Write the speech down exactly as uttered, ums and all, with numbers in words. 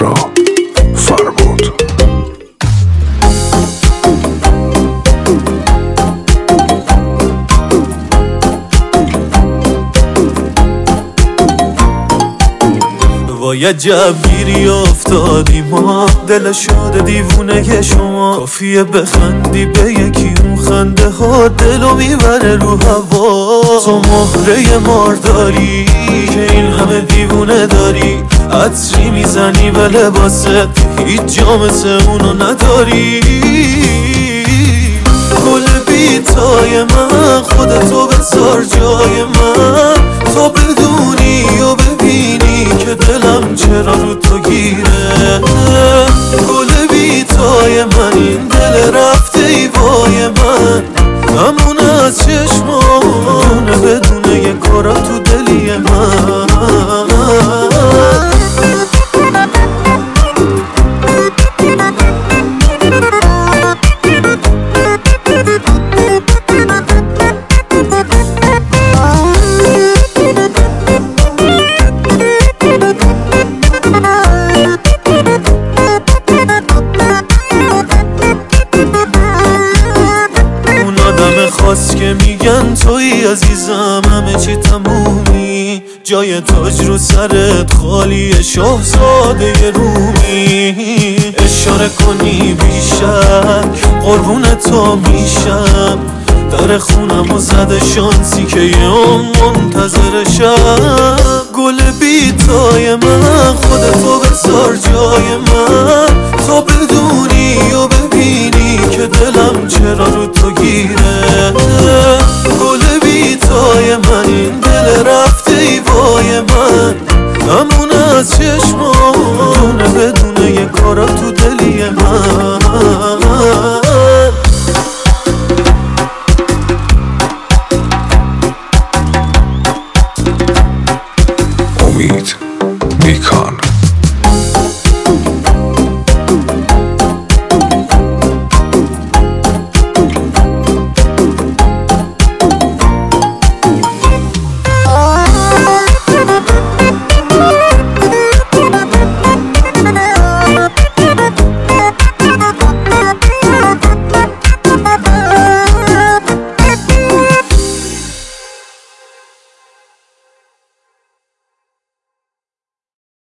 را فرمود. وای جبگیری افتادی ما، دل شده دیوونه شما. کافیه بخندی به یکی اون خنده ها دلو میبره رو هوا. تو مهره مارداری که این همه دیوونه داری، عطری میزنی به لباست هیچ جا مثل اونو نداری. گل بیتای من خودتو بذار جای من، تو بدونی و ببینی که دلم چرا رو تو گیره. گل بیتای من این دل رفته ای وای من، همون از چشمانه بدونه یه کارا تو دلی من. خواست که میگن توی عزیزم همه چی تمومی، جای تاج رو سرت خالی شاهزاده رومی. اشاره کنی بیشک قربون تو میشم، در خونم و زده شانسی که یه اون منتظرشم. گل بیتای من خودتو بذار جای من، تو بدونی و ببینی که دلم چرا رو تو گیره. گل بیتای من این دل رفته ای وای من، همون از چشمانه بدونه یه کارا تو دلی من.